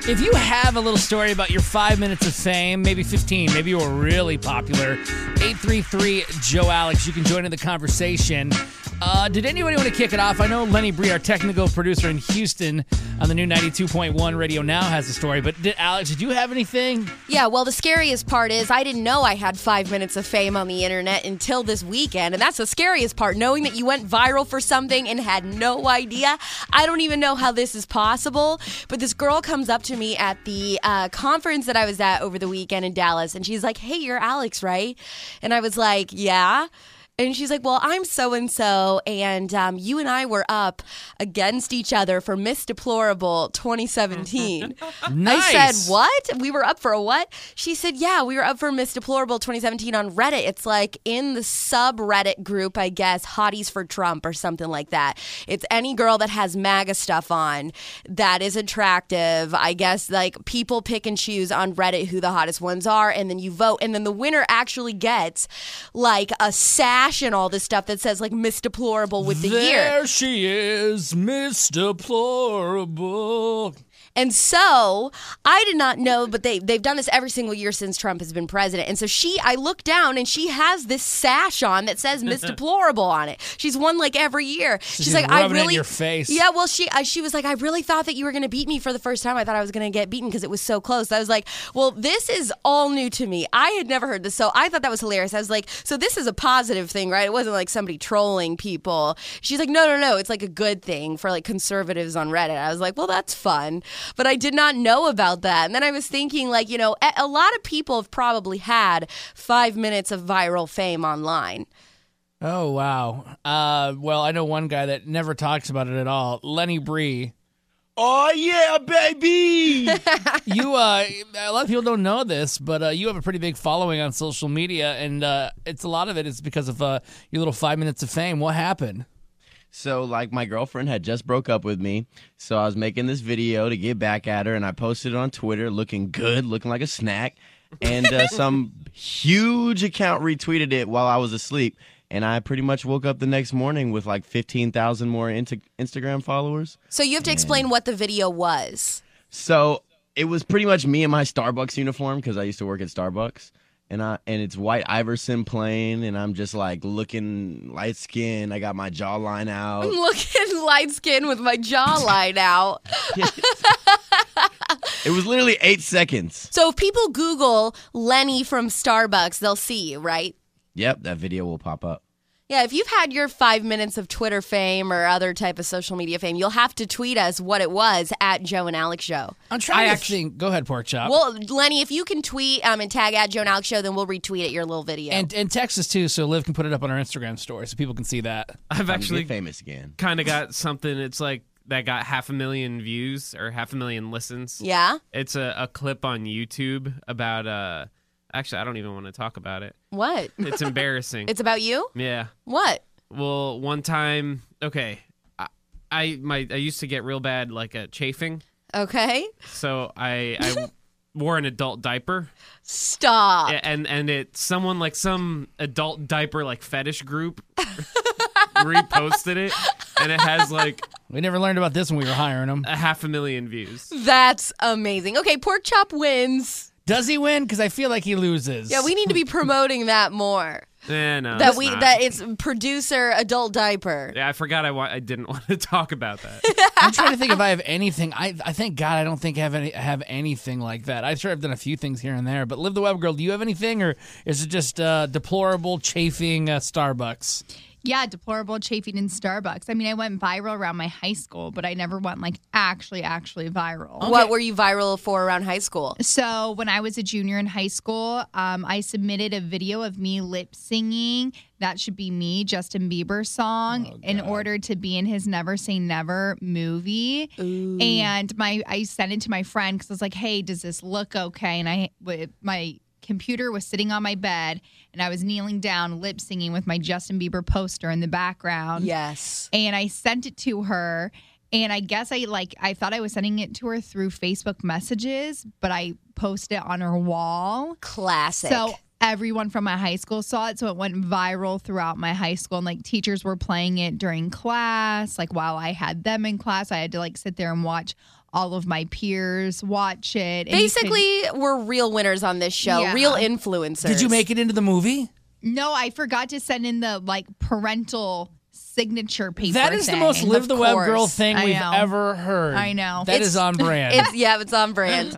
If you have a little story about your 5 minutes of fame, maybe 15, maybe you were really popular, 833-JOE-ALEX, you can join in the conversation. Did anybody want to kick it off? I know Lenny Bree, our technical producer in Houston on the new 92.1 Radio Now, has a story. But Alex, did you have anything? Yeah, well, the scariest part is I didn't know I had 5 minutes of fame on the internet until this weekend. And that's the scariest part, knowing that you went viral for something and had no idea. I don't even know how this is possible. But this girl comes up to me at the conference that I was at over the weekend in Dallas. And she's like, hey, you're Alex, right? And I was like, yeah. And she's like, well, I'm so-and-so, and you and I were up against each other for Miss Deplorable 2017. Nice. I said, what? We were up for a what? She said, yeah, we were up for Miss Deplorable 2017 on Reddit. It's like in the subreddit group, I guess, Hotties for Trump or something like that. It's any girl that has MAGA stuff on that is attractive. I guess, like, people pick and choose on Reddit who the hottest ones are, and then you vote, and then the winner actually gets, like, a sash and all this stuff that says, like, Miss Deplorable with the year. There she is, Miss Deplorable. And so I did not know, but they've done this every single year since Trump has been president. And so I look down and she has this sash on that says Miss Deplorable on it. She's won like every year. She's like, I really, it in your face. Yeah, well, she was like, I really thought that you were going to beat me for the first time. I thought I was going to get beaten because it was so close. I was like, well, this is all new to me. I had never heard this, so I thought that was hilarious. I was like, so this is a positive thing, right? It wasn't like somebody trolling people. She's like, no, it's like a good thing for like conservatives on Reddit. I was like, well, that's fun. But I did not know about that. And then I was thinking, like, you know, a lot of people have probably had 5 minutes of viral fame online. Oh, wow. Well, I know one guy that never talks about it at all, Lenny Bree. Oh, yeah, baby! You, a lot of people don't know this, but you have a pretty big following on social media, and it's a lot of it is because of your little 5 minutes of fame. What happened? So, like, my girlfriend had just broke up with me, so I was making this video to get back at her, and I posted it on Twitter looking good, looking like a snack, and some huge account retweeted it while I was asleep, and I pretty much woke up the next morning with, like, 15,000 more Instagram followers. So you have to explain what the video was. So it was pretty much me in my Starbucks uniform, because I used to work at Starbucks. And it's White Iverson playing, and I'm just like looking light skinned. I got my jawline out. I'm looking light skinned with my jawline out. It was literally 8 seconds. So if people Google Lenny from Starbucks, they'll see you, right? Yep, that video will pop up. Yeah, if you've had your 5 minutes of Twitter fame or other type of social media fame, you'll have to tweet us what it was at Joe and Alex Show. I'm trying to think. Go ahead, Pork Chop. Well, Lenny, if you can tweet and tag at Joe and Alex Show, then we'll retweet it, your little video. And text us, too, so Liv can put it up on our Instagram story so people can see that. I've actually famous again. Kind of got something, it's like, that got 500,000 views or 500,000 listens. Yeah? It's a clip on YouTube about, actually, I don't even want to talk about it. What? It's embarrassing. It's about you? Yeah. What? Well, one time, okay, I used to get real bad, like, chafing. Okay. So I wore an adult diaper. Stop. And it's someone, like, some adult diaper, like, fetish group reposted it, and it has, like... We never learned about this when we were hiring them. 500,000 views. That's amazing. Okay, Pork Chop wins. Does he win? Because I feel like he loses. Yeah, we need to be promoting that more. No, that it's producer adult diaper. Yeah, I forgot I didn't want to talk about that. I'm trying to think if I have anything. I thank God I don't think I have anything like that. I'm sure I've done a few things here and there, but Liv the Web Girl, do you have anything, or is it just deplorable chafing Starbucks? Yeah, deplorable chafing in Starbucks. I mean, I went viral around my high school, but I never went like actually viral. Okay. What were you viral for around high school? So when I was a junior in high school, I submitted a video of me lip singing That Should Be Me, Justin Bieber song, in order to be in his Never Say Never movie. Ooh. And I sent it to my friend because I was like, hey, does this look okay? And my computer was sitting on my bed, and I was kneeling down, lip singing with my Justin Bieber poster in the background. Yes. And I sent it to her, and I guess I thought I was sending it to her through Facebook messages, but I posted it on her wall. Classic. So everyone from my high school saw it, so it went viral throughout my high school, and like teachers were playing it during class, like while I had them in class. I had to like sit there and watch all of my peers watch it. And Basically, we're real winners on this show, Yeah. real influencers. Did you make it into the movie? no, I forgot to send in the like parental signature paper. That is the thing. most Live Of the Web Girl course. thing I we've know. ever heard. I know. That is on brand. It's on brand.